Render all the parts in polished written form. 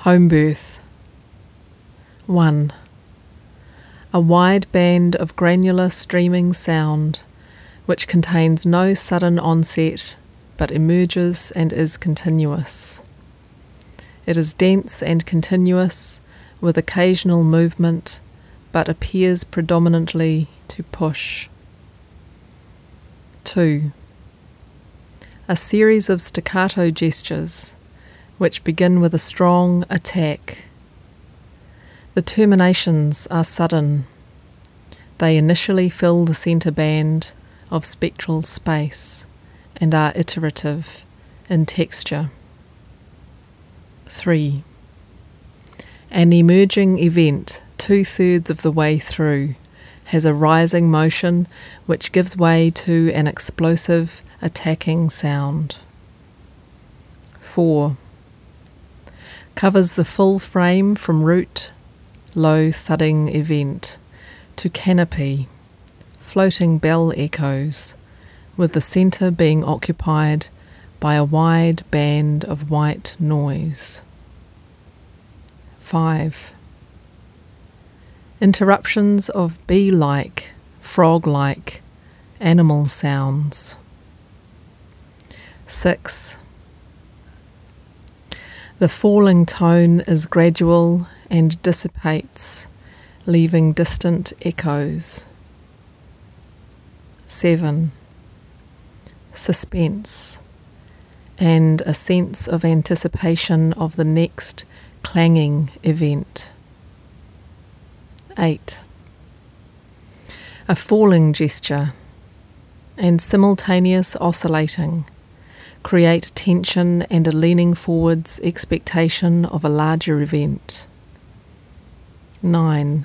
Home birth. 1. A wide band of granular streaming sound which contains no sudden onset but emerges and is continuous. It is dense and continuous with occasional movement but appears predominantly to push. 2. A series of staccato gestures which begin with a strong attack. The terminations are sudden. They initially fill the centre band of spectral space and are iterative in texture. 3. An emerging event 2/3 of the way through has a rising motion which gives way to an explosive attacking sound. 4. Covers the full frame from root, low thudding event, to canopy, floating bell echoes, with the centre being occupied by a wide band of white noise. 5. Interruptions of bee-like, frog-like, animal sounds. 6. The falling tone is gradual and dissipates, leaving distant echoes. 7. Suspense, and a sense of anticipation of the next clanging event. 8. A falling gesture and simultaneous oscillating create tension and a leaning forwards expectation of a larger event. 9.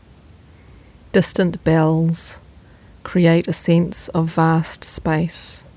Distant bells create a sense of vast space.